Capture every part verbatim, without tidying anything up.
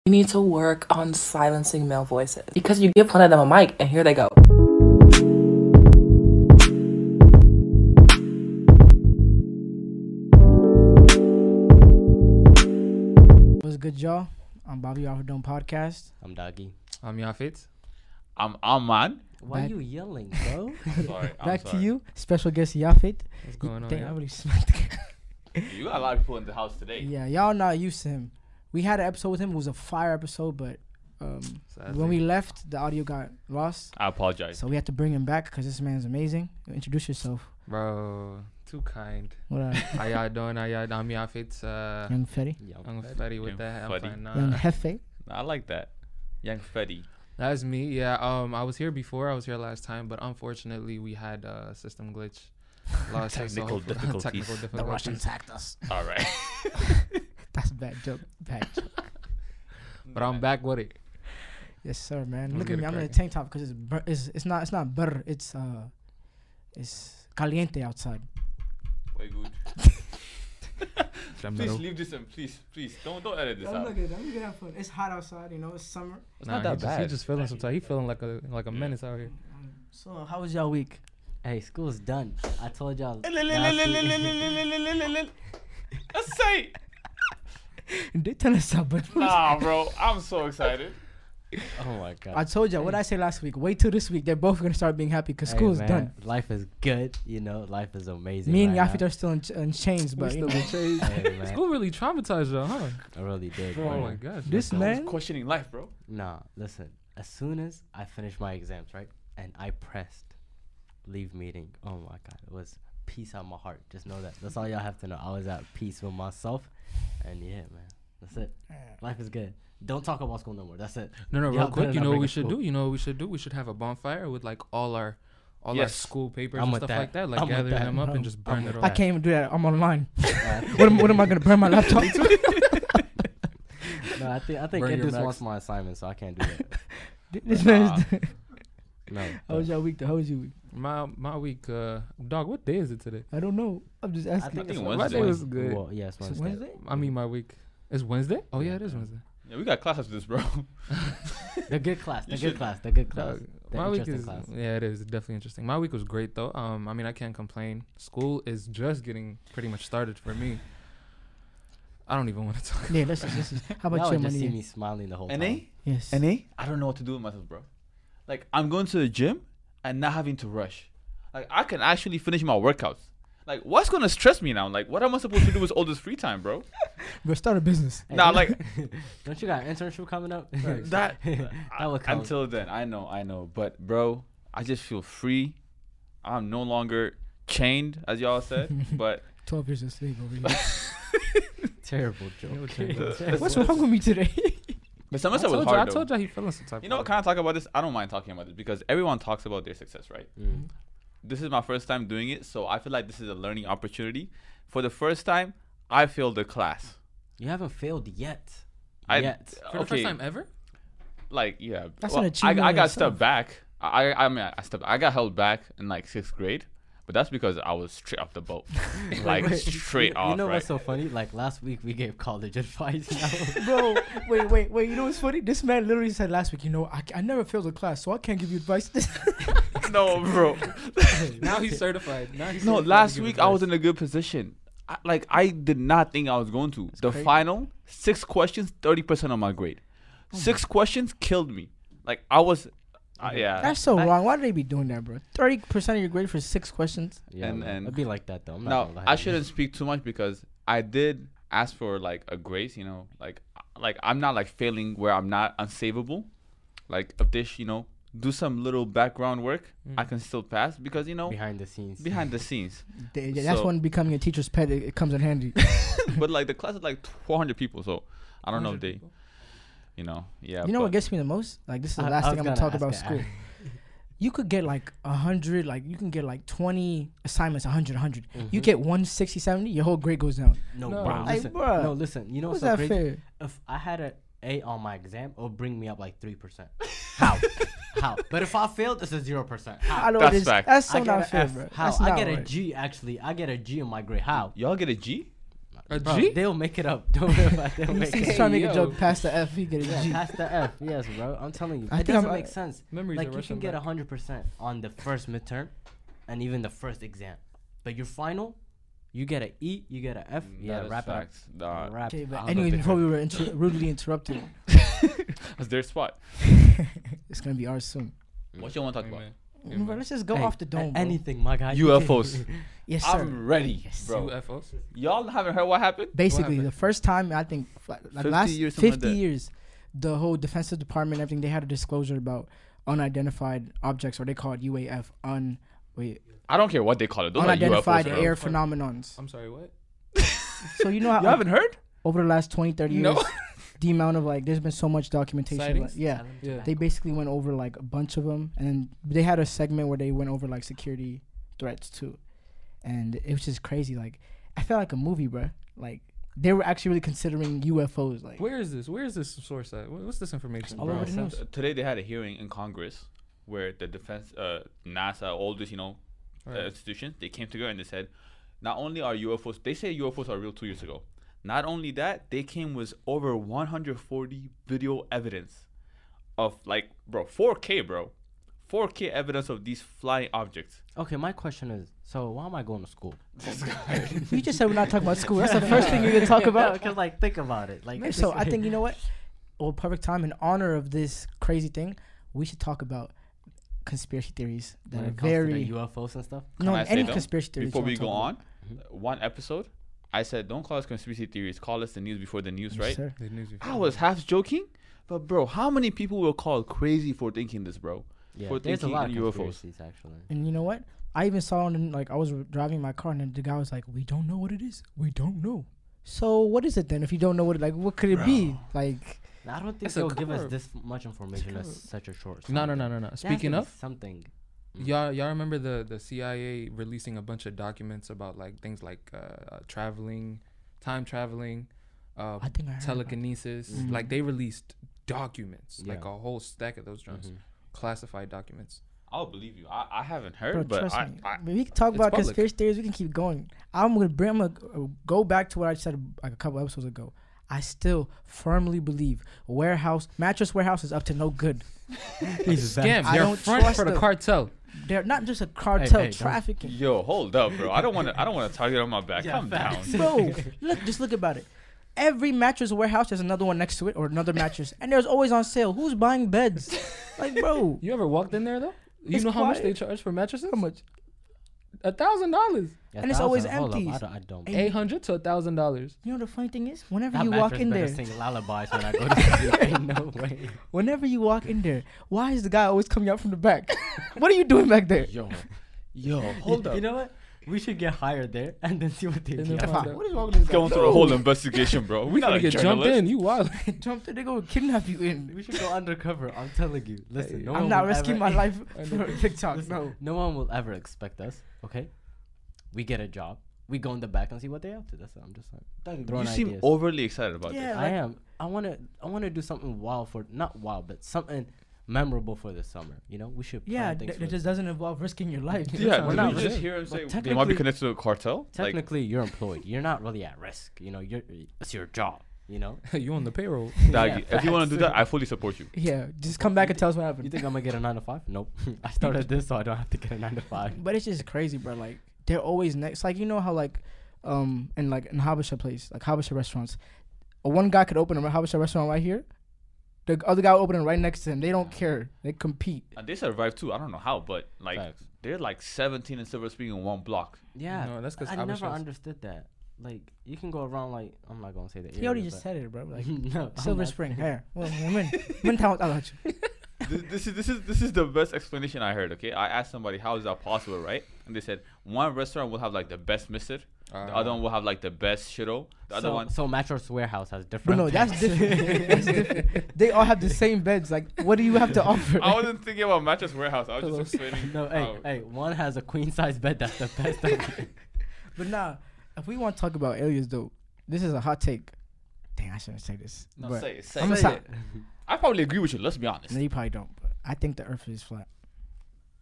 You need to work on silencing male voices because you give one of them a mic and here they go. What's good, y'all? I'm Bobby off of Dome Podcast. I'm Doggy. I'm Yafit. I'm Ahmad. Why Back- are you yelling, bro? I'm sorry. I'm Back sorry. to you, special guest Yafit. What's going on? Dang, yeah? I really smacked the You got a lot of people in the house today. Yeah, y'all not used to him. We had an episode with him. It was a fire episode, but um, Sadly. when we left, the audio got lost. I apologize. So we had to bring him back because this man's amazing. Introduce yourself. Bro, too kind. What up? How y'all doing? How y'all I'm Yafit. Uh, Young Fetty. I'm Fetty with Young that. I'm Fetty. fine. Young Nah, Hefe. I like that. Young Fetty. that's me. Yeah. Um, I was here before. I was here last time, but unfortunately, we had a system glitch. Lost us, so Technical hopefully- difficulties. technical The difficulties. Russians hacked us. All right. That's a bad joke. Bad joke. But I'm back with it. Yes, sir, man. Let's Look get at me. it I'm in a cracking. tank top because it's, bur- it's it's not it's not butter. It's uh, it's caliente outside. Wait, good. I'm Please little- leave this in. Please, please. Don't don't edit this I'm out. looking at I'm looking at fun. It's hot outside. You know, it's summer. It's Nah, not that he just, bad. He just feeling some type. He feeling like a like a menace out here. Um, so how was y'all week? Hey, school's done. I told y'all. Let's last say. They tell us so, but Nah, bro. I'm so excited. week- oh my god. I told y'all what I say last week. Wait till this week. They're both gonna start being happy because Hey, school's man, done. Life is good. You know, life is amazing. Me and right Yafit are still in, ch- in chains, but you know, now. Hey, man, School really traumatized y'all, huh? I really did. Bro. Oh bro. my gosh. this I was man. questioning life, bro. Nah, listen. As soon as I finished my exams, right, and I pressed leave meeting, oh my god, it was peace out my heart. Just know that. That's all y'all have to know. I was at peace with myself, and yeah, man, that's it. Life is good. Don't talk about school no more. That's it. No, no, Y'all real quick. better You not know what bring we up should school. do? You know what we should do? We should have a bonfire with like all our, all our Yes. school papers I'm and with stuff that. like that. Like I'm with gather that. them up I'm- and just I'm burn with it that. I all. can't even do that. I'm online. Uh, what, am, what am I gonna burn my laptop? no, I think I think Burn your Idris Macs. wants my assignment, so I can't do that. This man's. No. How was your week? Though? How was your week? My my week, uh, dog. What day is it today? I don't know. I'm just I asking. think think it's Wednesday. was good. Well, yes, It's Wednesday. Wednesday? I mean, my week is Wednesday. Oh yeah, it is Wednesday. Yeah, we got class after this, bro. The good class. The You good should- class. The good class. Dog, The my week interesting is class. yeah, it is definitely interesting. My week was great though. Um, I mean, I can't complain. School is just getting pretty much started for me. I don't even want to talk. Yeah, listen, listen. How about Y'all you, would just see money? me smiling the whole N time. A? Yes. N A? I don't know what to do with myself, bro. Like, I'm going to the gym and not having to rush. Like, I can actually finish my workouts. Like, what's going to stress me now? Like, what am I supposed to do with all this free time, bro? We'll start a business. Hey, Nah, don't- like- don't you got an internship coming up? Facts. That, That would come. until then, I know, I know. But, bro, I just feel free. I'm no longer chained, as y'all said. But Twelve years of slave over here. Terrible Yo, joke. change. What's wrong with me today? the I semester told was you, I hard, told though. you he feeling some type. You know of what? Can I talk about this? I don't mind talking about this because everyone talks about their success, right? Mm. This is my first time doing it, so I feel like this is a learning opportunity. For the first time, I failed the class. You haven't failed yet. I- yet. For the first time ever? Like, yeah, That's well, an achievement I, I in got itself. stepped back. I, I mean, I stepped. I got held back in like sixth grade, but that's because I was straight off the boat, like Wait, straight you, off. You know right? what's so funny? Like last week we gave college advice. Now. Bro, wait, wait, wait. You know what's funny? This man literally said last week, you know, I, I never failed a class, so I can't give you advice. No, bro. Now he's certified. Now he's No, certified to last give week I was advice. in a good position. I, like I did not think I was going to. the crazy. final six questions, thirty percent of my grade. Six questions killed me. Like I was, uh, yeah. That's so I- wrong. Why do they be doing that, bro? thirty percent of your grade for six questions? Yeah, And- man. and- It'd be like that though. I'm not Now gonna lie I to you. shouldn't speak too much because I did ask for like a grace. You know, like like I'm not like failing where I'm not unsavable. Like if this, you know, do some little background work, I Mm. can still pass because you know behind the scenes. behind the scenes. They- that's So- when becoming a teacher's pet, it, it comes in handy. But like the class is like four hundred people, so I don't know if one hundred they, people. you know, yeah. You know what but- gets me the most? Like, this is the I- last I thing I'm was going to talk gonna about ask school. that. You could get like a hundred, like you can get like twenty assignments, a hundred, a hundred. You Mhm. get one sixty, seventy, your whole grade goes down. no, No. bro. Like, Listen, bruh, no, listen. You know How's what's so that crazy? fair? If I had a A on my exam, it'll bring me up like three percent. How? How? But if I failed, it's a zero percent. I How? know That's this, fact. that's so I get not an fair, F. bro. How? That's I not get a right. G actually. I get a G in my grade. How? Y'all get a G? A Bro, G? they'll make it up. Don't worry about it. They'll He's make he's it trying to make Yo. a joke past the F. He get a Yeah, G. past the F. Yes, bro. I'm telling you. I it think I'm- doesn't I- make sense. Memories Like are you rushing can get back. one hundred percent on the first midterm and even the first exam. But your final, you get an E, you get an F. Yeah, That is wrap it up. facts. Nah, Wrap Okay, it but up. anyway, they before heard. we were inter- rudely interrupted, that's their spot. it's gonna be ours soon. What you want to talk about? Amen. Mm, bro, let's just go Hey, off the a- dome. bro. anything, my guy. U F Os. Yes, sir. I'm ready, Yes. bro. U F Os. Y'all haven't heard what happened? Basically, happened? the first time I think like like fifty last years, something like fifty that. years, the whole Defensive Department, everything they had a disclosure about unidentified objects, or they call it U A F, un wait I don't care what they call it. Those are unidentified U F Os, bro. air phenomenons. I'm sorry, what? So you know how You haven't heard? over the last twenty, thirty years, No. the amount of like there's been so much documentation. Like, Sightings? yeah, Yeah. they basically went over like a bunch of them, and they had a segment where they went over like security threats too, and it was just crazy. Like I felt like a movie, bro. Like they were actually really considering U F Os. Like Where is this? Where is this source at? Wh- What's this information? All bro? over the news. Uh, Today they had a hearing in Congress where the defense, uh, NASA, all this, you know, uh, Right. institutions, they came together and they said, not only are U F Os, they say U F Os are real two years ago. Not only that, they came with over one hundred forty video evidence of like, bro, four K, bro. four K evidence of these flying objects. Okay, my question is, so why am I going to school? you just said we're not talking about school. That's the first thing you're gonna talk about. Because like, think about it. Like, So I think you know what? Well, perfect time in honor of this crazy thing, we should talk about conspiracy theories that when are it comes to the very U F Os and stuff. no Can I say any though, conspiracy theories. Before you we wanna go talk on, about. Mhm. one episode, I said, don't call us conspiracy theories, call us the news before the news, Yes, right? sir. The news I was half joking, but bro, how many people were called crazy for thinking this, bro? Yeah, For there's a thinking lot of in U F Os. conspiracies actually. And you know what? I even saw on like I was r- driving my car and the guy was like, "We don't know what it is. We don't know." So what is it then? If you don't know what it like, what could it be? Like I don't think It's a they'll give us curve. this much information in curve. such a short. No, no, time. no, no, no. There has to Speaking be of, something. Mm. y'all, y'all remember the the C I A releasing a bunch of documents about like things like uh, uh, traveling, time traveling, uh, I think I heard about telekinesis. Mhm. Like they released documents, like Yeah. a whole stack of those joints, Mhm. classified documents. I'll believe you. I, I haven't heard, Bro, but trust I, me. I, we can talk it's about public. conspiracy theories. We can keep going. I'm gonna bring. I'm gonna uh, go back to what I said like a couple episodes ago. I still firmly believe warehouse mattress warehouse is up to no good. He's Scam. I They're don't front trust for the them. cartel. They're not just a cartel hey, don't- trafficking. yo, hold up, bro. I don't want to. I don't want to target on my back. Yeah, Calm facts. down. Bro, look, just look about it. Every mattress warehouse has another one next to it or another mattress, and there's always on sale. Who's buying beds? Like, bro, You ever walked in there though? You It's know how much quiet. they charge for mattresses? how much? A thousand dollars. Yeah, And it's always thousand. Hold up, empties. I don't. I don't. And- Eight hundred to a thousand dollars. You know the funny thing is, whenever That you walk mattress in better there, sing lullabies when I go to sleep. Ain't no way. whenever you walk in there, why is the guy always coming out from the back? What are you doing back there? Yo, Yo, hold you, up. You know what? We should get hired there and then see what they And do. then find out. What is wrong with this guy? Going through a whole investigation, bro. We We not gonna a get jumped journalist. in. You wild. Jump in, they go kidnap you in. We should go undercover. I'm telling you. Listen, Hey, no I'm one not will risking ever- my life I for know. TikTok. Listen, No. no one will ever expect us. Okay, we get a job. We go in the back and see what they up to. That's it. I'm just like You throwing seem ideas. overly excited about Yeah. this. I am. I wanna. I wanna do something wild for not wild, but something memorable for the summer. You know, we should. Plan Yeah, things th- for it the just doesn't involve risking your life. Yeah, We're did not we just really- hear him but say they might be technically- connected to a cartel? Like, Technically, you're employed. You're not really at risk. You know, you're. It's your job. You know. You on the payroll. Doggy, Yeah, if you want to do facts. that, I fully support you. Yeah, just come back and tell us what You happened. think I'm gonna get a nine to five? Nope. I started this, so I don't have to get a nine to five. But it's just crazy, bro. Like they're always next. Like you know how like, um, in like in Habesha place, like Habesha restaurants, uh, one guy could open a Habesha restaurant right here, the other guy will open it right next to him. They don't care. They compete. And they survive too. I don't know how, but like Facts. they're like seventeen in Silver Spring in one block. Yeah. No, that's 'cause I never Abishas- understood that. Like, you can go around like I'm not gonna say that. He already just said it, bro. Like no, I'm Silver not Spring. saying- Here, well, women, women talent about you. this, this is this is this is the best explanation I heard. Okay, I asked somebody how is that possible, right? And they said one restaurant will have like the best mister, the other one will have like the best shiro, the other so, one. So Mattress Warehouse has But different. no, that's things. different. That's different. They all have the same beds. Like, what do you have to offer? I wasn't thinking about mattress warehouse. I was Hello. just explaining. no, hey, how- hey, one has a queen size bed. That's the best. of- But nah, if we want to talk about aliens, though, this is a hot take. Dang, I shouldn't say this. No, but say it. Say I'm it. gonna say I probably agree with you. Let's be honest. No, you probably don't. But I think the Earth is flat.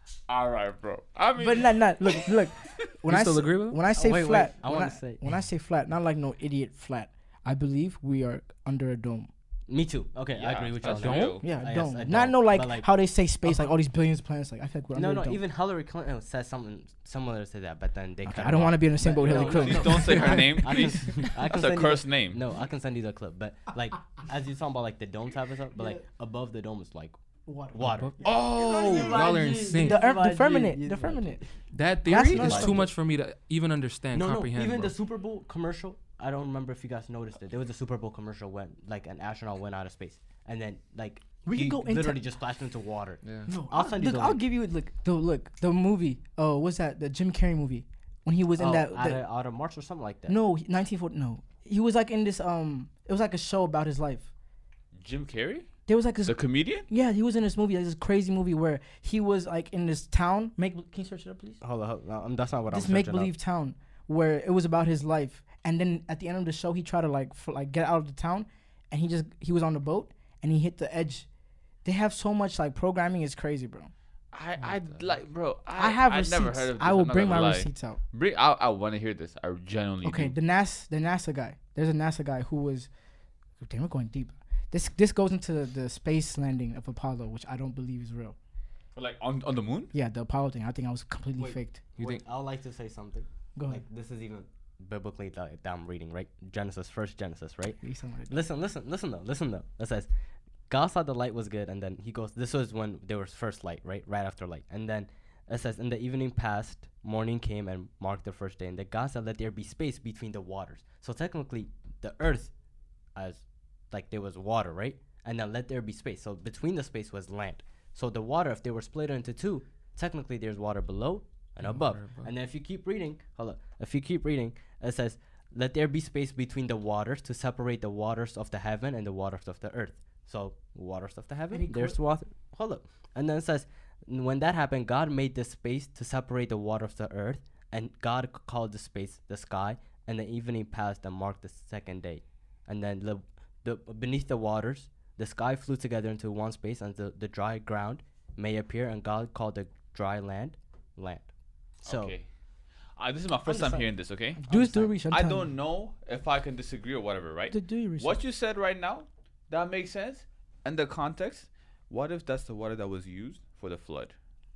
All right, bro. I mean, But not not look look. When You I still s- agree with him? when I say Oh, wait, wait, flat, I when wanna I, say- when I say flat, not like no idiot flat. I believe we are under a dome. Me too. Okay, I Yeah, agree with you. that's on that. real. Yeah, I a guess dome. a Not dome, no like, but, like, how they say space, uh, like all these billions of planets. Like I feel like we're No, under no. a dome. Even Hillary Clinton said something similar to that, but then they. Okay, cut I it don't off. want to be in the same boat with No, Hillary no, Clinton. Please don't say her name, I can, please. I can That's a send you cursed the- name. No, I can send you the clip, but like as you talking about like the dome type of stuff, but like above the dome is like Water. water. Oh, y'all are insane. The earth, the Imagine, firmament, you the imagine. firmament. That That's theory not is like too it. much for me to even understand, No, no. comprehend. Even bro. the Super Bowl commercial. I don't remember if you guys noticed it. There was a Super Bowl commercial when like an astronaut went out of space, and then like We he could go into- literally just splashed into water. yeah. No, I'll I'll send you look. the I'll link. give you look. The look the movie. Oh, what's that? The Jim Carrey movie when he was in Oh, that. out, the- of, out of March or something like that. no, nineteen forty. No, he was like in this. Um, it was like a show about his life. Jim Carrey, There was like this. the comedian. Yeah, he was in this movie. Like this crazy movie where he was like in this town. Make can you search it up, please? Hold on, hold on. Um, that's not what This I'm make searching up. believe town where it was about his life, and then at the end of the show, he tried to like f- like get out of the town, and he just he was on the boat and he hit the edge. They have so much like programming. It's crazy, bro. I, I like, bro. I, I have I receipts. never heard of this. I will I'm not bring gonna my lie. receipts out. Bring. I, I want to hear this. I genuinely Okay, do. the NASA, the NASA guy. There's a NASA guy who was. Damn, we're going deep. This this goes into the, the space landing of Apollo, which I don't believe is real. Like on on the moon. Yeah, the Apollo thing. I think I was completely Wait. faked. You Wait, think? I would like to say something. Go ahead. Like this is even biblically that, that I'm reading, right? Genesis, first Genesis, right? You sound like- Listen, listen, listen though, listen though. It says, God saw the light was good, and then he goes. This was when there was first light, right? Right after light, and then it says, in the evening passed, morning came and marked the first day, and then God said, let there be space between the waters. So technically, the earth, as like there was water, right? And then let there be space. So between the space was land. So the water, if they were split into two, technically there's water below and And above. water above. And then if you keep reading, hold up. If you keep reading, it says, let there be space between the waters to separate the waters of the heaven and the waters of the earth. So waters of the heaven, Any there's qu- water. Hold up. And then it says, "N- when that happened, God made this space to separate the water of the earth, and God c- called the space the sky. And the evening passed and marked the second day. And then the, the beneath the waters, the sky flew together into one space, and the, the dry ground may appear. And God called the dry land land. So okay. Uh, this is my first time Understand. hearing this. Okay. Do do research. I'm I telling don't know if I can disagree or whatever, right? you. Do, do your research. What you said right now, that makes sense. And the context. What if that's the water that was used for the flood?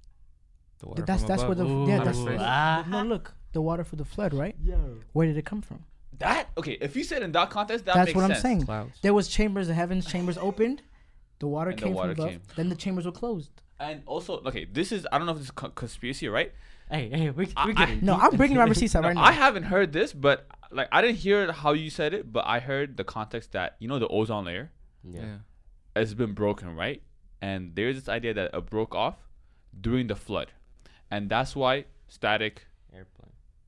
The water That's from that's where the above. yeah Outer that's space. Ah. no look the water for the flood, right? Yo. Where did it come from? That okay? If you said in that context, that That's makes what I'm sense. saying. Clouds. There was chambers, the heavens chambers opened, the water And the came water from above. came. Then the chambers were closed. And also, okay, this is I don't know if this is co- conspiracy, right? Hey, hey, we, I- we I- getting No, deep I'm bringing into my this. receipts out No, right now. I haven't heard this, but like I didn't hear how you said it, but I heard the context that you know the ozone layer Yeah. Yeah. has been broken, right? And there's this idea that it broke off during the flood, and that's why static. Airplane.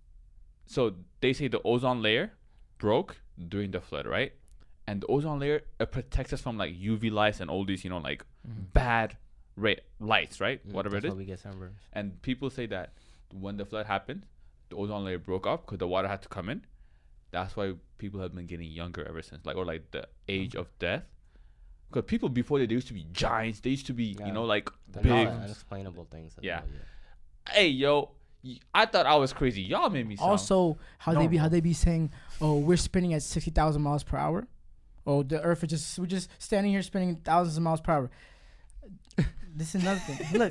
So they say the ozone layer broke during the flood, right? And the ozone layer it protects us from like U V lights and all these, you know, like Mhm. bad ra- lights, right? Mm, Whatever that's it is. why we get sunburns. And people say that when the flood happened, the ozone layer broke off because the water had to come in. That's why people have been getting younger ever since, like or like the age of death. Because people before they, they used to be giants. They used to be, Yeah. you know, like The big. non- unexplainable things. as Yeah. well, yeah. Hey, yo, y- I thought I was crazy. Y'all made me sound. Also, how they be how normal. they be saying, oh, we're spinning at sixty thousand miles per hour. Oh, the Earth is just we're just standing here spinning thousands of miles per hour. This is another thing. Look,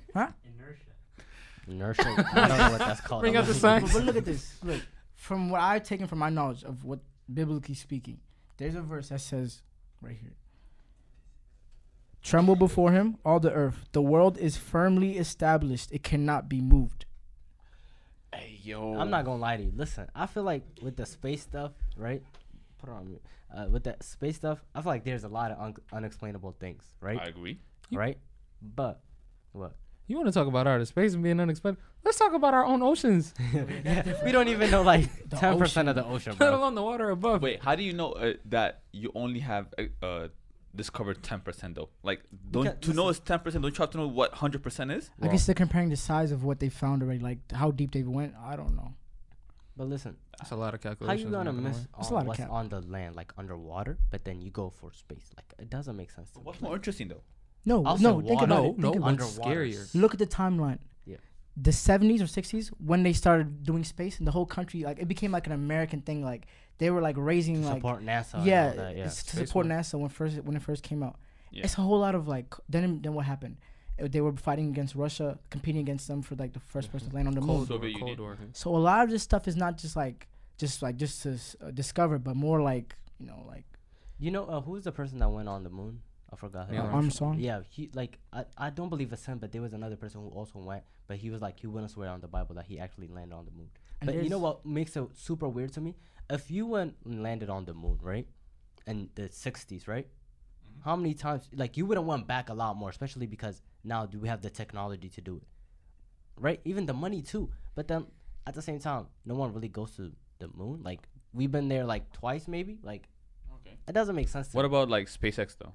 Inertia. I don't know what that's called. Bring I'm out the not- science. but, but look at this. Look, from what I've taken from my knowledge of what biblically speaking, there's a verse that says right here. Tremble before him, all the earth. The world is firmly established. It cannot be moved. Hey, yo. I'm not gonna lie to you. Listen, I feel like with the space stuff, right? Put it on mute. Uh, with that space stuff, I feel like there's a lot of un- unexplainable things, right? I agree. Right? But what? You want to talk about outer space and being unexpected? Let's talk about our own oceans, We don't even know like The ten percent of the ocean, let bro. alone the water above. Wait, how do you know uh, that you only have uh, uh, discovered ten percent though? Like, don't Because- to know it's ten percent, don't you have to know what one hundred percent is? I guess they're comparing the size of what they found already, like how deep they went. I don't know. But listen, That's a lot of how calculations. you gonna I'm not miss lie. That's a on lot of what's cap. on the land, like underwater, but then you go for space? Like it doesn't make sense. To me. What's more interesting though? No, I'll no. say Think water. about No, it. no, Think about it. what's Underwater. scarier? Look at the timeline. Yeah. The seventies or sixties when they started doing space and the whole country, like it became like an American thing. Like they were like raising To like support NASA. and yeah, all that, yeah. it's to Space support one. NASA when first when it first came out. Yeah. It's a whole lot of like then then what happened? Uh, They were fighting against Russia, competing against them for like the first person to land on the moon. Cold War, Soviet Cold Union. War. So a lot of this stuff is not just like just like just to s- uh, discover, but more like you know like You know, uh, who's the person that went on the moon? I forgot. his Neil name. Armstrong. Yeah, he like I, I don't believe it's him, but there was another person who also went, but he was like he wouldn't swear on the Bible that he actually landed on the moon. And But you know there's- what makes it super weird to me? If you went and landed on the moon, right, in the sixties, right? How many times? Like you wouldn't went back a lot more, especially because now do we have the technology to do it, right? Even the money too. But then at the same time, no one really goes to the moon. Like we've been there like twice, maybe. Like Okay. it doesn't make sense. To What me. about like SpaceX though?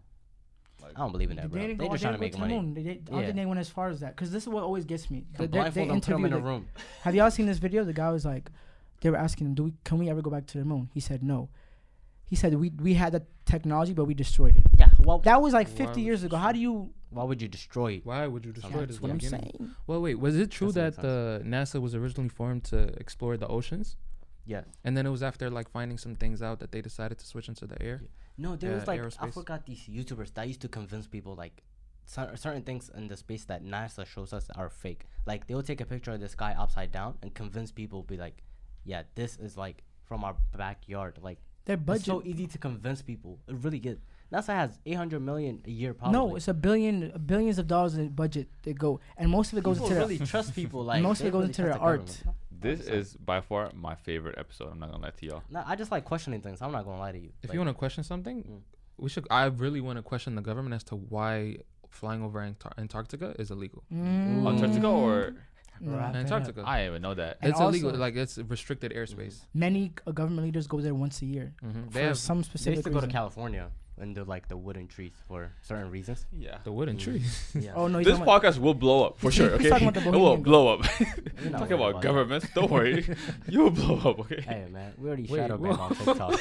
I don't believe in that, They bro. didn't They're go, just they trying to didn't make go to the money. moon. They, they, I don't Yeah. think they went as far as that because this is what always gets me. They, they, they Blindfold them, put them in interviewed a the- room. Have y'all seen this video? The guy was like, they were asking him, "Do we can we ever go back to the moon?" He said no. He said we we had the technology, but we destroyed it. Yeah. Well, That was like Why fifty would years you ago. How do you? why would you destroy it? Why would you destroy it? That's Is what the I'm beginning. saying. Well, wait, was it true Doesn't that make the NASA was originally formed to explore the oceans, Yeah. and then it was after like finding some things out that they decided to switch into the air? No, there Yeah, was like I aerospace. forgot these YouTubers that used to convince people like cer- certain things in the space that NASA shows us are fake. Like they'll take a picture of the sky upside down and convince people, be like, yeah, this is like from our backyard. Like Their it's budget. so easy to convince people. It really is. NASA has eight hundred million a year. Probably. No, it's a billion, billions of dollars in budget they go, and most of it goes people into really their, trust people. Like most of they it goes really into trust their the art. government. This Sorry. is by far my favorite episode. I'm not gonna lie to y'all. No, I just like questioning things. I'm not gonna lie to you. If Like, you want to question something, Mm. we should. I really want to question the government as to why flying over Antar- Antarctica is illegal. Mm. Antarctica or No, Right. fair enough. Antarctica. I didn't even know that. And It's illegal. also- Like it's restricted airspace. Many uh, government leaders go there once a year Mm-hmm. for They have some they specific used to go to reason. California and do like the wooden trees for certain reasons. Yeah. the wooden Mm. trees. Yeah. Oh no, he's This talking about- podcast will blow up for He's- sure. he's Okay, talking about the it will Bohemian blow up. We're not Talking worried about that. governments, don't worry, you will blow up. Okay. Hey man, we already Wait, shadow banned whoa. on TikTok.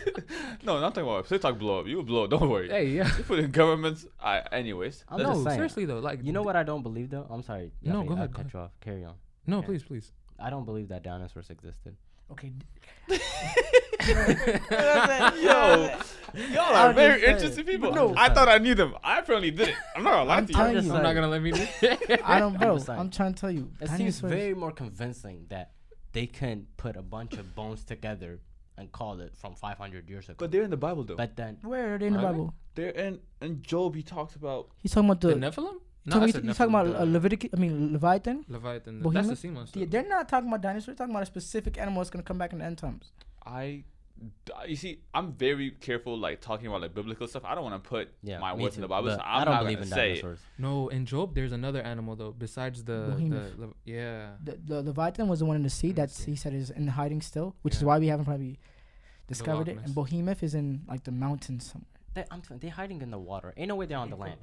No, not talking about TikTok blow up. You will blow up. Don't worry. Hey, yeah. You put in governments. I, anyways. I'm let's- just No, saying. seriously though. Like You know what I don't believe though? I'm sorry. No, Yafi, go I'll ahead, go cut ahead. you off. Carry on. No, Yeah. please, please. I don't believe that dinosaurs existed. Okay, d- Yo, y'all are I'm very just saying. interesting people. No. I thought I knew them. I apparently didn't. I'm not gonna lie I'm to you. telling just you. I'm not saying. gonna let me do it. I don't, bro. just saying. I'm trying to tell you. It seems dinosaurs- very more convincing that they can put a bunch of bones together and call it from five hundred years ago. But they're in the Bible though. But then, Where are they in the Are they? Bible? They're in. In Job, he talks about. He's talking about The the. Nephilim? He's talking, I he's said talking about Nephilim, uh, the Leviticus. I mean Leviathan. Leviathan. That's Behemoth? the sea monster. Yeah, they're not talking about dinosaurs. They're talking about a specific animal that's gonna come back in the end times. I. You see, I'm very careful, like talking about like biblical stuff. I don't want to put yeah, my me words in too, the Bible. but So I'm I don't not believe gonna in say it. dinosaurs. No, in Job, there's another animal though besides the, the Behemoth. le- yeah. The, the Leviathan was the one in the sea In the that's sea. he said is in hiding still, which is Yeah. why we haven't probably discovered Loch it. Ness. And Behemoth is in like the mountains somewhere. They, I'm t- they're hiding in the water. Ain't no way they're on the land.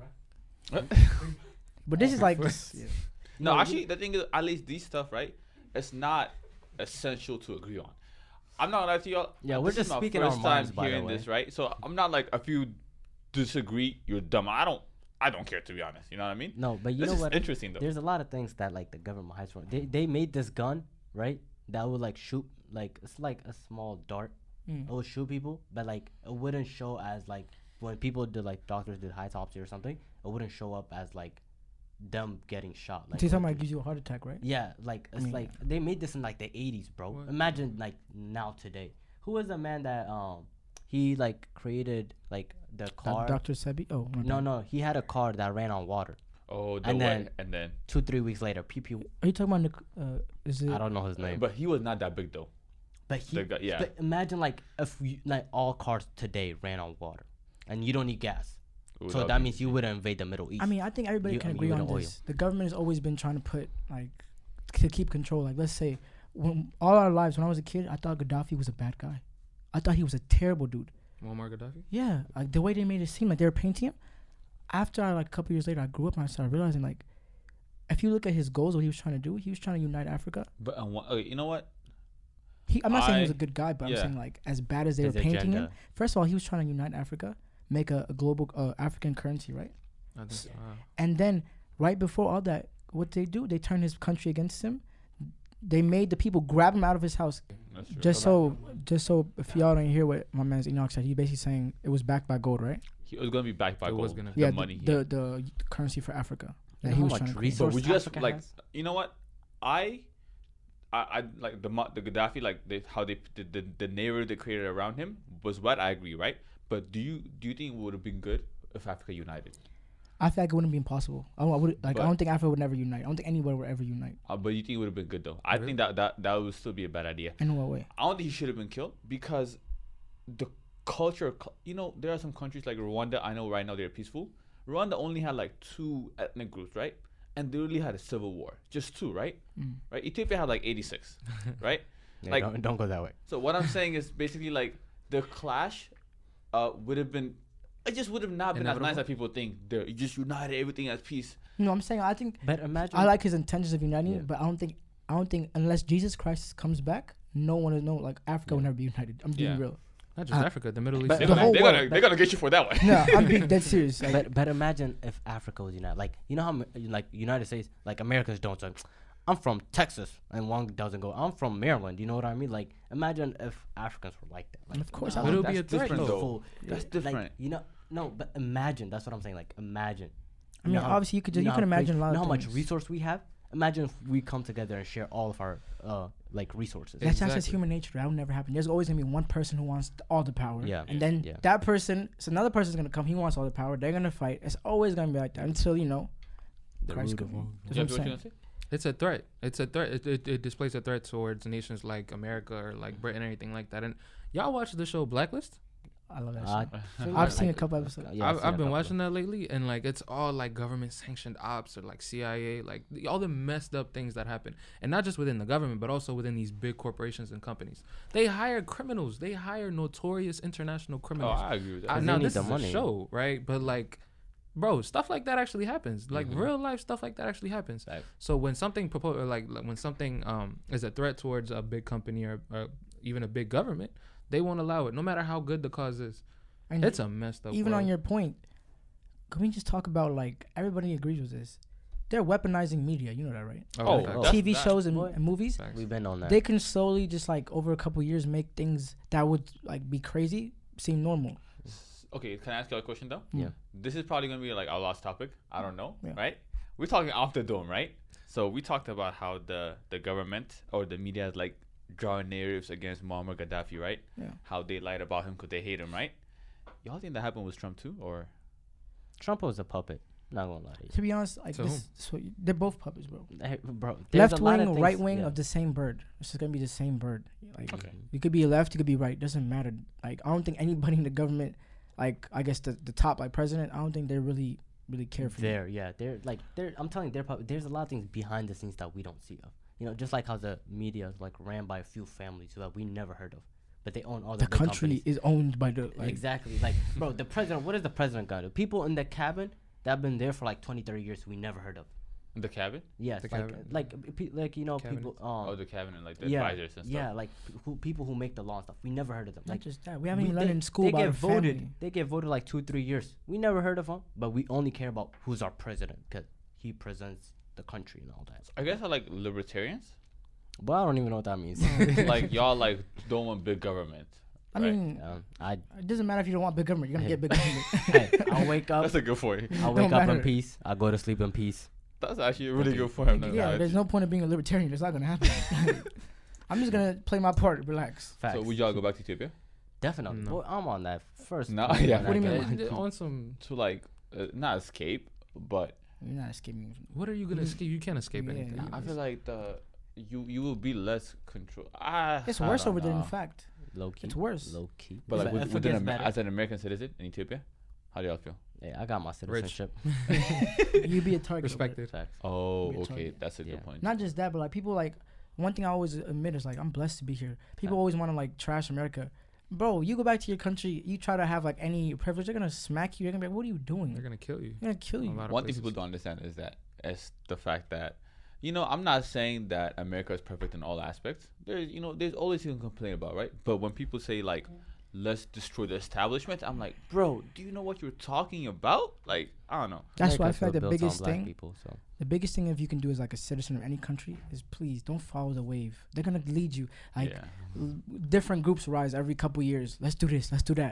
But this is like First. this, yeah. No, No, actually, the thing is, at least these stuff, right? It's not essential to agree on. I'm not gonna lie to y'all. Yeah, uh, we're this just is my speaking our first minds, time by the hearing way. this, right? So I'm not like if you disagree, you're dumb. I don't. I don't care to be honest. You know what I mean? No, but you This know is what? interesting though. There's a lot of things that like the government hides from. They they made this gun, right? That would like shoot like it's like a small dart. Mm. It would shoot people, but like it wouldn't show as like when people did like doctors did autopsy or something. It wouldn't show up as like them getting shot. Like So you're talking when about it gives you a heart attack, right? yeah, like it's mean- like they made this in like the eighties, bro. What? Imagine like now today. Who was the man that um he like created like the car? Doctor Sebi. Oh my No, bad. no, he had a car that ran on water. oh, the and way, then- and then. Two three weeks later, pew pew. Are you talking about? Nic- Uh, is it? I don't know his name, But he was not that big though. but he. The guy, yeah. But imagine like if we, like all cars today ran on water, and you don't need gas. Ooh, So that'd that be- means you wouldn't invade the Middle East. I mean, I think everybody You- can I mean, agree you on wouldn't oil. this. The government has always been trying to put like to keep control. Like, let's say, when all our lives, when I was a kid, I thought Gaddafi was a bad guy. I thought he was a terrible dude. Muammar Gaddafi. Yeah, like the way they made it seem like they were painting him. After I, like a couple years later, I grew up and I started realizing like, if you look at his goals, what he was trying to do, he was trying to unite Africa. But uh, one- okay, you know what? He, I'm not saying he was I- a good guy, but yeah. I'm saying like as bad as they His were painting him. agenda. First of all, he was trying to unite Africa, make a, a global uh, African currency, right? I think so, uh, And then right before all that, what they do? They turn his country against him. They made the people grab him out of his house. That's true. Just so, just so, if y'all don't hear what my man's Enoch said, he's basically saying it was backed by gold, right? He was gonna be backed by It gold. was gonna- the yeah, money. the, yeah. the the currency for Africa that You know he how was much trying to create. resource But would you guys Africa like? has? You know what? I, I, I like the Mo- the Gaddafi like they, how they the, the the narrative they created around him was what I agree, right? But do you do you think it would have been good if Africa united? I feel like it wouldn't be impossible. I, don't- I would like. But- I don't think Africa would never unite. I don't think anybody would ever unite. Uh, but you think it would have been good though? I Really? think that, that that would still be a bad idea. In what way? I don't think he should have been killed because the culture. cu- You know, there are some countries like Rwanda. I know right now they're peaceful. Rwanda only had like two ethnic groups, right? And they really had a civil war, just two, right? Mm. Right? Ethiopia had like eighty-six, right? Yeah, like- don't, don't go that way. So what I'm saying is basically like the clash uh, would have been. It just would have not been as nice Inevitable? as people think. They're you just united everything as peace. No, I'm saying I think But imagine. I like his intentions of uniting, Yeah. but I don't think I don't think unless Jesus Christ comes back, no one will know. Like Africa will Yeah. never be united. I'm being Yeah. real. not just Uh, Africa, the Middle East. but They're The gonna, whole they're, gonna, world. they're gonna get you for that one. No, I'm being dead serious. Like, But but imagine if Africa was united. Like you know how m- like United States, like Americans don't say, I'm from Texas, and one doesn't go. I'm from Maryland. You know what I mean? Like imagine if Africans were like that. Like, Of course, nah, I would. It'll be that's a threat, Different, though. peaceful. That's Like, different. you know, no, but imagine. That's what I'm saying. Like imagine. I mean, You know how- obviously you could just, you know can how imagine crazy- a lot you know of how much things. resource we have. Imagine if we come together and share all of our uh like resources. That's that's just Exactly. human nature. That will never happen. There's always gonna be one person who wants th- all the power. Yeah. And then Yeah. that person, so another person's gonna come. He wants all the power. They're gonna fight. It's always gonna be like that until you know. The Christ root of could- all- That's Jeff, what what I'm you saying. gonna say? It's a threat. It's a threat. It, it, it displays a threat towards nations like America or like Britain or anything like that. And y'all watch the show Blacklist? I love that I shit. feel I've like- seen a couple episodes. Yeah, I've, seen a I've been couple. watching that lately, and like it's all like government sanctioned ops or like C I A, like the, all the messed up things that happen, and not just within the government, but also within these big corporations and companies. They hire criminals. They hire notorious international Oh, criminals. I agree with that. I, Because now they need this the is money. a show, right? But like, bro, stuff like that actually happens. Like Mhm. real life stuff like that actually happens. Facts. So when something propo- or like, like when something um is a threat towards a big company or, or even a big government, they won't allow it, no matter how good the cause is. And It's a messed up. even on world. your point, can we just talk about like everybody agrees with this? They're weaponizing media. You know that, right? Oh, facts. that's- T V that- shows and, Boy. and movies. Facts. We've been on that. They can slowly just like over a couple years make things that would like be crazy seem normal. Okay, can I ask you a question though? Yeah. This is probably gonna be like our last topic. I don't know, Yeah. right? We're talking off the dome, right? So we talked about how the the government or the media is like drawing narratives against Muammar Gaddafi, right? Yeah. How they lied about him because they hate him, right? Y'all think that happened with Trump too, or Trump was a puppet. Not gonna lie to you. To be honest, like To this, so they're both puppets, bro. Hey, bro, there's Left a lot wing, of things- right wing yeah. of the same bird. It's just gonna be the same bird. Like Okay. you could be left, you could be right. Doesn't matter. Like I don't think anybody in the government, like I guess the the top like president, I don't think they really really care for you. There, yeah, they're like they're. I'm telling you, they're probably, there's a lot of things behind the scenes that we don't see of. You know, just like how the media is like ran by a few families who have we never heard of, but they own all the, The big country companies. is owned by the like. Exactly, like bro, the president. What is the president gonna do? People in the cabin that have been there for like twenty, thirty years we never heard of. the cabinet? Yes, The like cabinet. like uh, pe- like you know Cabinet. people. Um, Oh, the cabinet, like the yeah, advisors and stuff. yeah, like p- who people who make the law and stuff. We never heard of them. Not Like just that. We haven't we- even learned they- in school they about get a voted. family. They get voted like two, three years. We never heard of him, but we only care about who's our president because he presents the country and all that. I guess I like libertarians. But I don't even know what that means. Like y'all like don't want big government. I right? mean, um, I it doesn't matter if you don't want big government. You're gonna get big government. hey, I'll wake up. That's a good point. I'll Don't wake up in matter. peace. I'll go to sleep in peace. That's actually a really Okay. good point. I'm not Yeah, gonna there's lie no point of being a libertarian. It's not gonna happen. I'm just gonna play my part. Relax. to you. Facts. So would y'all go back to Ethiopia Definitely. No. Well, I'm on that first. No, point yeah. when What do I you get mean? it. Uh, on some, to like uh, not escape, but You're not escaping. from- what are you gonna You- escape? You can't escape Yeah, anything. yeah. I feel like the you you will be less control. Ah, It's I worse don't over there. In know. fact, Low key. it's worse. Low key. But like If with, it within gets Amer- better- as an American citizen in Ethiopia, how do y'all feel? yeah, I got my citizenship. You be a target. over Respected. Facts. Oh, Be a okay, target. that's a Yeah. good point. Not just that, but like people like one thing I always admit is like I'm blessed to be here. People always want to like trash America. Bro, you go back to your country, you try to have like any privilege, they're gonna smack you. They're gonna be like, "What are you doing? They're gonna kill you. They're gonna kill A you." lot of One thing places. people don't understand is that is the fact that you know I'm not saying that America is perfect in all aspects. There's you know there's always things to complain about, right? But when people say like let's destroy the establishment. I'm like, bro, do you know what you're talking about? Like, I don't know. That's why I America's feel like the built on biggest black thing, people, so. the biggest thing if you can do as like a citizen of any country is please don't follow the wave. They're gonna lead you. Like yeah. l- different groups rise every couple years. Let's do this. Let's do that.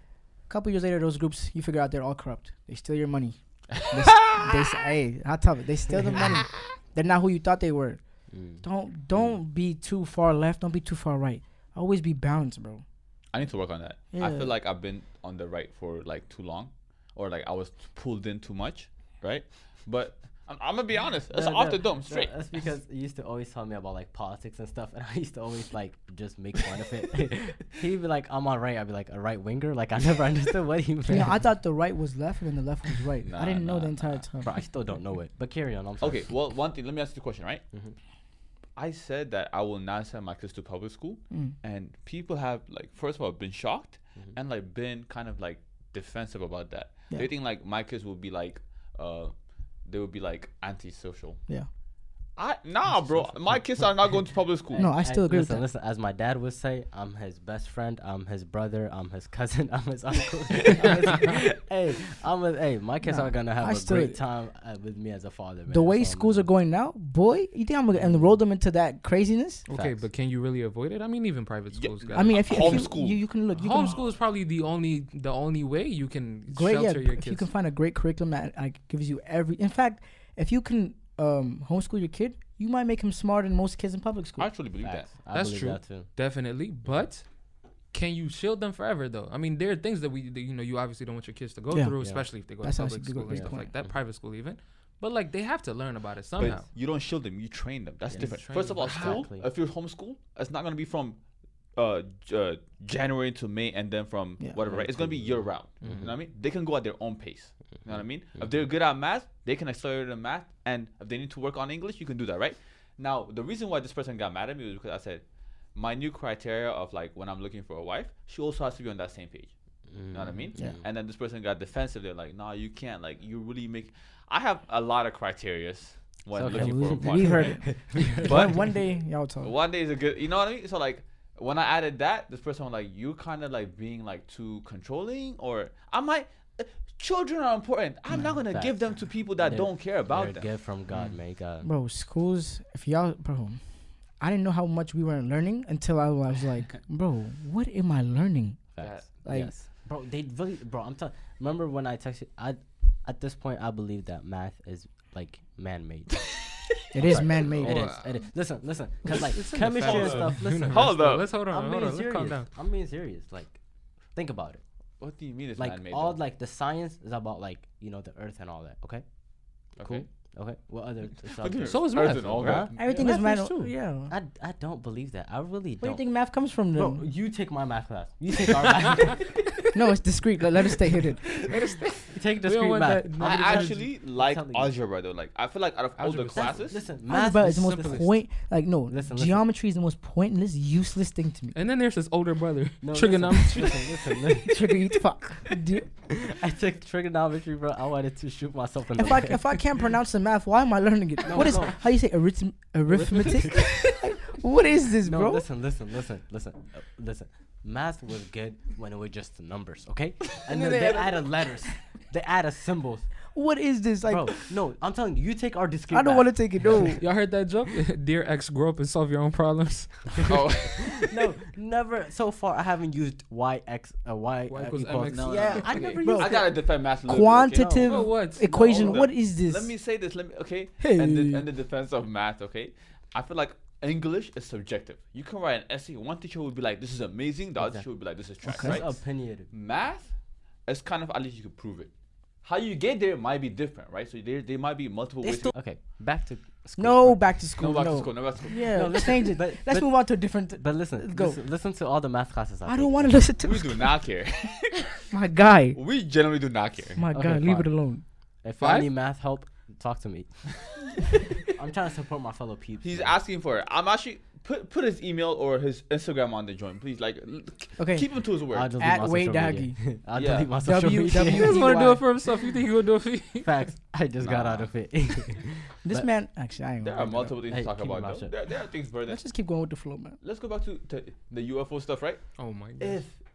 A couple years later, those groups you figure out they're all corrupt. They steal your money. they, s- they say, hey, how tough it? They steal the money. They're not who you thought they were. Mm. Don't don't be too far left. Don't be too far right. Always be balanced, bro. I need to work on that. I Yeah. feel like I've been on the right for like too long, or like I was pulled in too much, right? But I'm, I'm gonna be honest. It's No, off no, the dome, no, straight. that's because you used to always tell me about like politics and stuff, and I used to always like just make fun of it. He'd be like, "I'm on right." I'd be like, "A right winger." Like I never understood what he meant. You know, I thought the right was left and then the left was right. Nah, I didn't know nah, the entire nah. time. Bro, I still don't know it. But carry on. I'm sorry. Okay, well, one thing. Let me ask you a question, right? Mhm. I said that I will not send my kids to public school, Mm. and people have like, first of all, been shocked Mhm. and like been kind of like defensive about that. Yeah. They think like my kids will be like, uh, they would be like antisocial. Yeah. I nah, bro. My kids are not going to public school. No, I still agree with listen, that. Listen, as my dad would say, I'm his best friend, I'm his brother, I'm his cousin, I'm his uncle. I'm his- hey, I'm a, hey, my kids Nah, are gonna have I a still- great time uh, with me as a father. Man. The way That's all I'm schools are gonna going now, boy, you think I'm gonna enroll them into that craziness? Okay, Facts. but can you really avoid it? I mean, even private Yeah, schools. I mean, if you, if you, Homeschool. you, you can look, you can homeschool is probably the only the only way you can great, yeah. shelter your If kids. you can find a great curriculum that like gives you every. In fact, if you can um, homeschool your kid, you might make him smarter than most kids in public school. I actually believe Facts. that. I That's believe true. That too. Definitely, but can you shield them forever though? I mean, there are things that we, that, you know, you obviously don't want your kids to go Yeah. through, Yeah. especially if they go That's to actually public a good- school and great stuff point. like that, Mhm. private school even. But like they have to learn about it somehow. But you don't shield them, you train them. That's Yeah, different. train First of them. all, school, Exactly. if you're homeschool, it's not going to be from uh, J- uh, January to May and then from Yeah. whatever, right? It's going to be year round. Mhm. You know what I mean? They can go at their own pace. You know what I mean? Mhm. If they're good at math, they can accelerate in math. And if they need to work on English, you can do that, right? Now, the reason why this person got mad at me was because I said, my new criteria of like when I'm looking for a wife, she also has to be on that same page. You know what I mean? Yeah. And then this person got defensive. They're like, "No, you can't. Like, you really make." I have a lot of criterias when It's okay. looking we, for a we partner. heard it. But one, one day, y'all talk. one day is a good. You know what I mean? So like, when I added that, this person was like, "You kind of like being like too controlling," or I might. Uh, children are important. I'm not gonna give Facts. them to people that They're- don't care about They're a them. gift from God, man. You got Bro, schools, if y'all, bro, I didn't know how much we were learning until I was like, bro, what am I learning? facts. Like- yes, bro. They really, bro. I'm telling. Remember when I texted? I, at this point, I believe that math is like man-made. It is man made. It Oh, is. It is. Listen, listen. Cause like It's in the chemistry and fabric stuff. of Listen, universe, Hold though. up. Let's hold on. I'm hold being on. Let's calm serious. down. I'm being serious. Like, think about it. What do you mean it's Like man-made? all though? like the science is about like you know the earth and all that. Okay. okay. Cool. Okay. What other What do you subjects? mean? So is Earth math, and all though, that? right? Everything Yeah, is math man. is too. Yeah. I, I don't believe that. I really Where do you don't. think math comes from Bro, then? you take my math class. You take our math. class. No, it's discreet. Let, let us stay hidden. You take We don't discrete want math. that I Nobody cares. actually like telling you. algebra though. Like I feel like out of all the Algebra is classes, Listen, math Algebra is is the most simplest. point. Like no, Listen, listen. geometry is the most pointless, useless thing to me. And then there's this older brother, No, trigonometry. Listen, listen, listen. Trigger you fuck. Dude, I took trigonometry, bro. I wanted to shoot myself in the if I leg. if I can't pronounce the math, why am I learning it? No, what is no. how you say arith- arithmetic? What is this, No, bro? listen, listen, listen, listen, uh, listen. Math was good when it was just the numbers, okay? And then they added letters. They added symbols. What is this? Like, Bro, no, I'm telling you, you take our discrete I don't math. want to take it. No. Y'all heard that joke? Dear ex, grow up and solve your own problems. oh, No, never. So far, I haven't used y x uh, y, Y uh, equals equals. mx. No, yeah, no, I okay. never Bro, used I it. gotta defend math. A little bit, okay? Quantitative No, what? equation. No, What the- is this? Let me say this. Let me okay. Hey. And the, and the defense of math. Okay, I feel like English is subjective. You can write an essay. One teacher would be like, "This is amazing." The other Exactly. teacher would be like, "This is trash." Okay. Right? That's opinionated. Math is kind of at least you can prove it. How you get there might be different, right? So there there might be multiple They ways. still, okay, back to school. No, right? back to no, school. back No. to school. No, back to school. Yeah, No, let's listen, change it. but- Let's but- move on to a different. But listen, Let's go. listen, listen to all the math classes. I take. don't want to listen to We do not care. my guy. We generally do not care. My Okay, guy, leave fine. it alone. If Five? I need math help, talk to me. I'm trying to support my fellow peeps. He's man. asking for it. I'm actually put put his email or his Instagram on the joint, please. Like, l- Okay. keep him to his word. I'll delete At my Wade social media. I'll Yeah. delete my social W- media. W- He doesn't want to do Why? it for himself. You think he gonna do it for you? Facts. I just got Nah. out of it. This But- man, actually, I ain't. There gonna are bring it up. multiple things Hey, to talk keep your about. mouth Though. shut. There, there are things further. Let's just keep going with the flow, man. Let's go back to, to the U F O stuff, right? Oh my god. If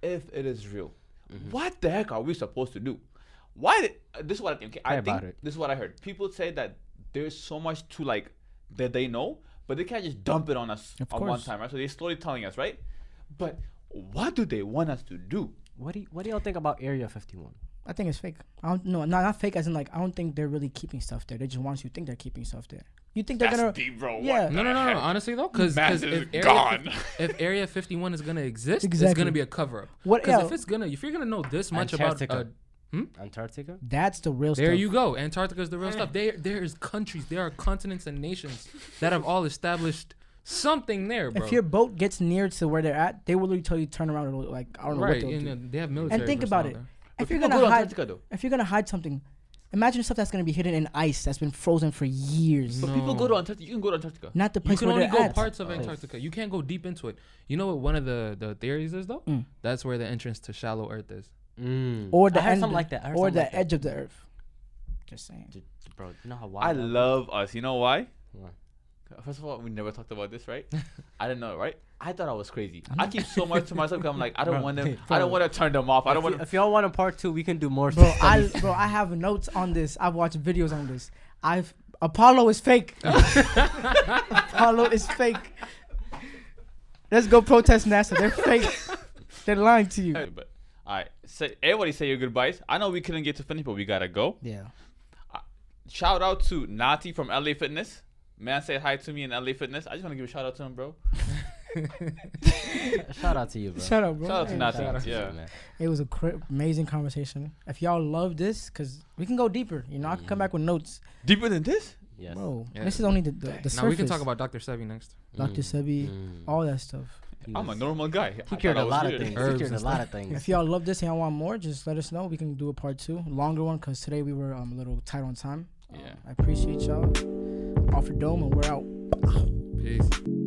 if it is real, Mhm. what the heck are we supposed to do? Why? Did, uh, this is what I think. Okay, I Pray think about it. this is what I heard. People say that there's so much to like that they know, but they can't just dump it on us Of on one course. time, right? So they're slowly telling us, right? But what do they want us to do? What do you, what do y'all think about Area fifty-one? I think it's fake. I don't no, not not fake as in like I don't think they're really keeping stuff there. They just want you to think they're keeping stuff there. You think they're That's gonna deep, bro. Yeah. What No, the no, no, no. heck? Honestly though, because Mass if is area gone. fifty if Area fifty-one is gonna exist, it's Exactly. gonna be a cover up. what? Because Yeah, if it's gonna, if you're gonna know this much about, Antarctica. uh, Antarctica? that's the real there stuff. you go. Antarctica is the real stuff. There, there is countries, there are continents and nations that have all established something there, bro. If your boat gets near to where they're at, they will literally tell you turn around and like I don't know right, what they'll and, do. uh, they have military. think about personnel it. But If you're people gonna go to hide, Antarctica though. if you're gonna hide something, imagine stuff that's gonna be hidden in ice that's been frozen for years. But No. people go to Antarctica. You can go to Antarctica. Not the You place can where only they're go at. parts of Oh. Antarctica. You can't go deep into it. You know what one of the, the theories is though? Mm. That's where the entrance to shallow Earth is. Mm. Or the I heard end, something like that. I heard or something the like that. edge of the earth. Just saying. D- d- Bro, you know how wild I that- love us. You know why? Why? First of all, we never talked about this, right? I didn't know, right? I thought I was crazy. I'm I not- keep so much to myself. 'Cause I'm like, I don't Bro, want them. bro. I don't want to turn them off. I don't If, want. y- if y'all want a part two, we can do more. Bro, I studies. bro, I have notes on this. I've watched videos on this. I've Apollo is fake. Apollo is fake. Let's go protest NASA. They're fake. They're lying to you. But all right, say everybody say your goodbyes. I know we couldn't get to finish, but we gotta go. Yeah. Shout out to Nati from L A Fitness. Man said hi to me in L A Fitness. I just want to give a shout out to him, bro. Shout out to you, bro. Shut up, bro. Shout out to Hey, Nati. Shout out to Yeah. you, man. It was a cra- amazing conversation. If y'all love this, cause we can go deeper. You know, I can come Mhm. back with notes. Deeper than this? Yes. Bro, Yeah. this is only the the, the surface. Now we can talk about Doctor Sebi next. Doctor Mm. Sebi, Mm. all that stuff. He I'm a was- normal guy. I He thought cured I a was lot weird. of things. Herbs He cured a and lot stuff. of things. If y'all love this and y'all want more, just let us know. We can do a part two, longer one, cause today we were um, a little tight on time. Um, Yeah. I appreciate y'all. Off the dome, and we're out. Peace.